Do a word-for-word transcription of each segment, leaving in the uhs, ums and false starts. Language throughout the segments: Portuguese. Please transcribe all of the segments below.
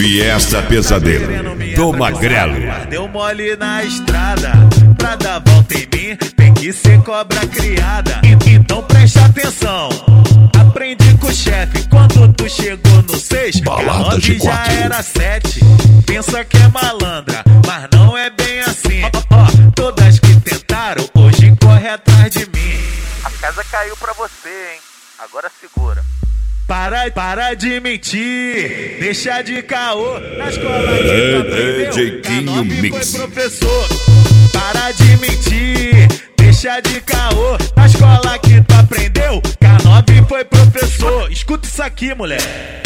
Fiesta Pesadelo do Magrelo. Deu mole na estrada, pra dar volta em mim tem que ser cobra criada. Então presta atenção, aprendi com o chefe. Quando tu chegou no seis, Balada G quatro. Já era sete. Pensa que é malandra, mas não é bem assim. Ó, ó, todas que tentaram hoje corre atrás de mim. A casa caiu pra você, hein? Agora segura. Para, para de mentir, deixa de caô. Na escola que É, tu aprendeu, é, Jeitinho K nove Mix. foi professor. Para de mentir, deixa de caô. Na escola que tu aprendeu, K nove foi professor. Escuta isso aqui, moleque.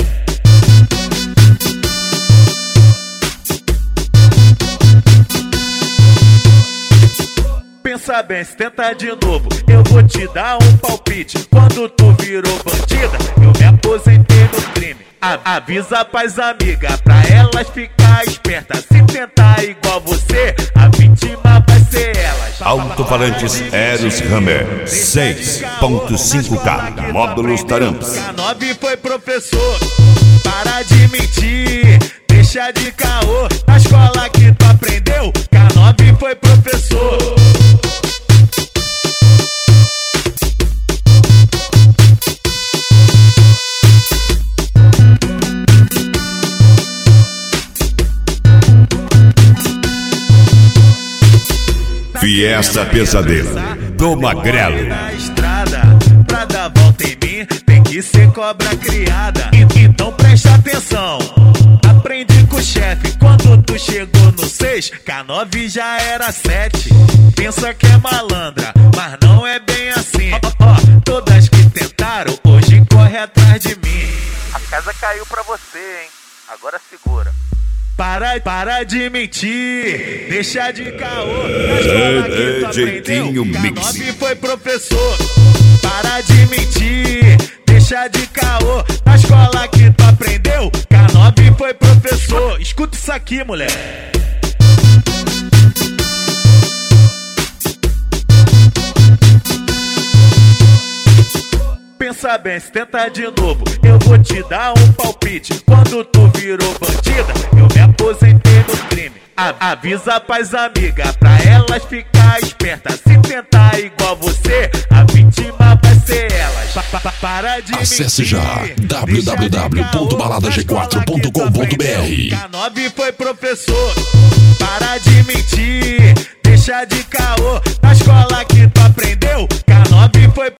Pensa bem, se tenta de novo, eu vou te dar um palpite. Quando tu virou bandida, eu me aposentei no crime. A avisa pras amigas, pra elas ficar espertas. Se tentar igual você, a vítima vai ser elas. Alto-falantes Eros Hammer seis ponto cinco K Módulos Taramps. K nove foi professor. Para de mentir, deixa de caô. Na escola que tu aprendeu, K nove foi professor. Fiesta Pesadelo do Magrelo. Na estrada, pra dar volta em mim tem que ser cobra criada. Então presta atenção, aprendi com o chefe. Quando tu chegou no seis, K nove já era sete. Pensa que é malandra, mas não é bem assim. Ó, ó, todas que tentaram hoje corre atrás de mim. A casa caiu pra você, hein? Agora segura. Para, para de mentir, deixa de caô. Na É, escola que tu é, Jeitinho aprendeu, Mix. K nove foi professor. Para de mentir, deixa de caô. Na escola que tu aprendeu, K nove foi professor. Escuta isso aqui, moleque. Pensa bem, se tenta de novo, eu vou te dar um palpite. Quando tu virou bandida, eu me aposentei no crime. A avisa pras amigas, pra elas ficar espertas. Se tentar igual você, a vítima vai ser elas. Pa, pa, pa, para de Acesse mentir, já w w w ponto balada g quatro ponto com ponto b r. K nove foi professor. Para de mentir, deixa de caô. Na escola que tu aprendeu, K nove foi